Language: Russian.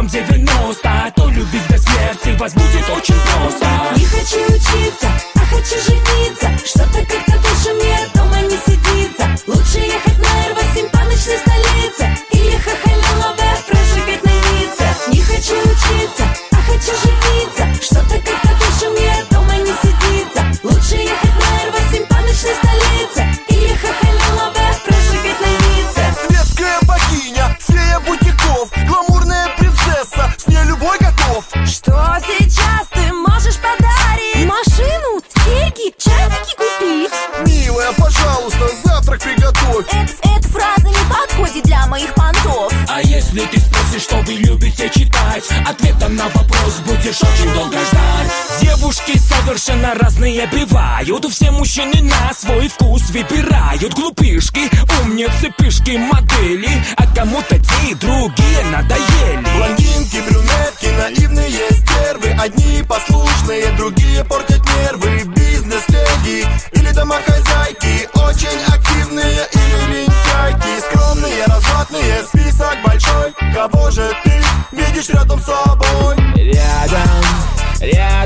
90. То любить до смерти вас будет очень просто. Не хочу учиться, а хочу жениться. Что-то как-то больше мне дома не сидится. Лучше ехать на Р8 по ночной столице или Хохолялове прожигать на Ницце. Не хочу учиться, а хочу жениться. Что-то как-то больше мне дома не сидится. Лучше ехать на Р8 по ночной столице или Хохолялове прожигать на Ницце. Светская богиня, фея бутиков, гламурная принцесса, с ней любой готов. Что сейчас ты можешь подарить? Машину, серьги, часики купить? Милая, пожалуйста, завтрак приготовь. Эта фраза не подходит для моих понтов. А если ты спросишь, что вы любите читать, ответом на вопрос будешь очень долго ждать. Девушки совершенно разные бывают. Все мужчины на свой вкус выбирают. Глупышки, умницы, пышки, модели. А кому-то те и другие надоели. Блондинки, брюнетки, наивные стервы. Одни послушные, другие портят нервы. Бизнес-леди или домохозяйки, очень активные или лентяйки. Скромные, развратные, список большой. Кого же ты видишь рядом с собой? Рядом